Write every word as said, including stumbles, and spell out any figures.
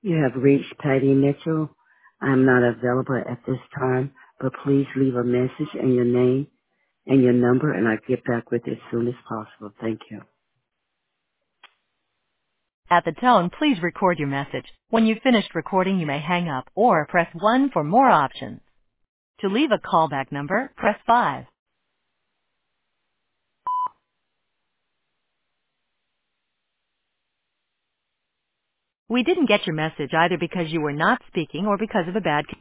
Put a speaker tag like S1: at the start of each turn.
S1: You have reached Patty Mitchell. I'm not available at this time, but please leave a message and your name and your number, and I'll get back with you as soon as possible. Thank you.
S2: At the tone, please record your message. When you've finished recording, you may hang up or press one for more options. To leave a callback number, press five. We didn't get your message either because you were not speaking or because of a bad